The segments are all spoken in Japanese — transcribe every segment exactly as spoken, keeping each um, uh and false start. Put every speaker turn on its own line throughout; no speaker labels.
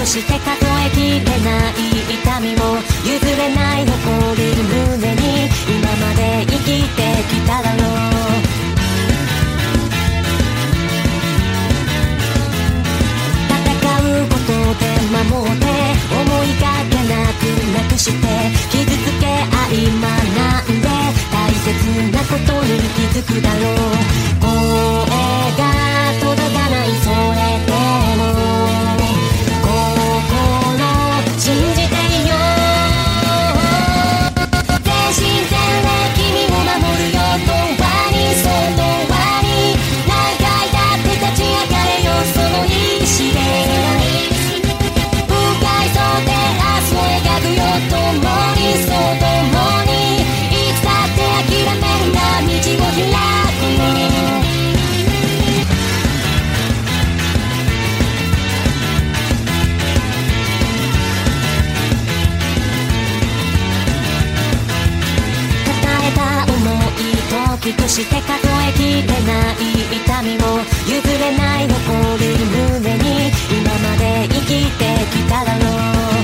して数えきれない痛みも譲れない誇り胸に今まで生きてきただろう。戦うことで守って思いがけなくなくして傷つけ合い学んで大切なことに気づくだろう。声が届かないそれでも信じていよう。全身全霊君を守るよ。永遠にそう永遠に何回だって立ち上がれよ。その意志で不快そうで明日を描くよ。共にそう共にいつだって諦めるな道を開くよ。大きくして数えきれない痛みも譲れない誇り胸に今まで生きてきただろう。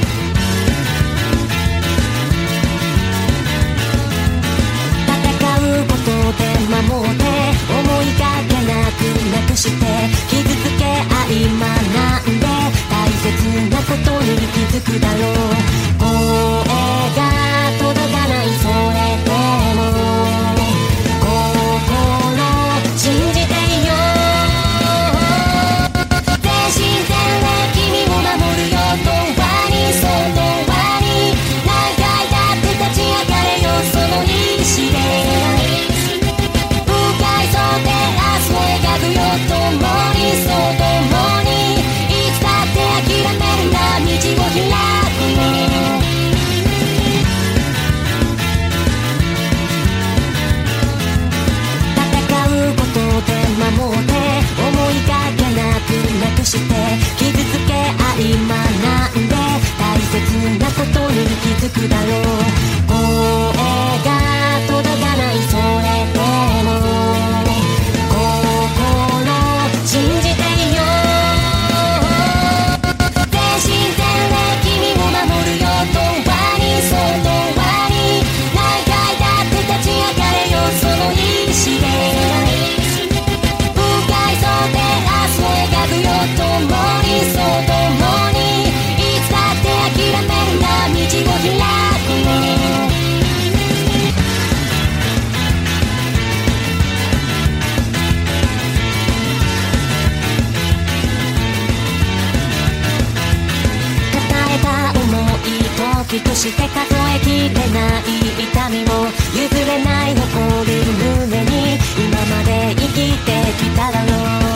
戦うことで守って思いがけなくなくして傷つけ合い学んで大切なことに気づくだろう。声が届かないそれでも信じていよう。全身全霊君を守るよ。永遠にそう永遠に何回だって立ち上がれよ。その意志で不快そうで明日を描くよ。共にそう共にいつだって諦めるな道を開くよ。守って思いがけなくなくして傷つけ合い学んで大切なことに気づくだろう。声が届かないそれでも心信じていよう。全身全霊君を守るよ。永遠にそう永遠に何回だって立ち上がれよ。その意志で共にそう共にいつだって諦めるな道を開くよ。抱えた想い大きくして数えきれない痛みも譲れない誇り胸に今まで生きてきただろう。